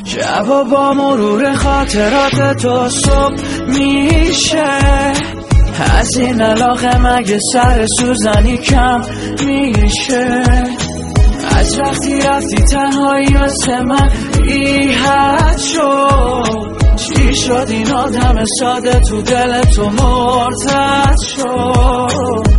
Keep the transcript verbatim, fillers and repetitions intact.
شبا با مرور خاطرات تو صبح میشه، از این علاقه مگه سر سوزنی کم میشه؟ از وقتی رفتی تنهایی واسه من بی‌حد شد، چی شد این آدم ساده تو دل تو مرتد شد؟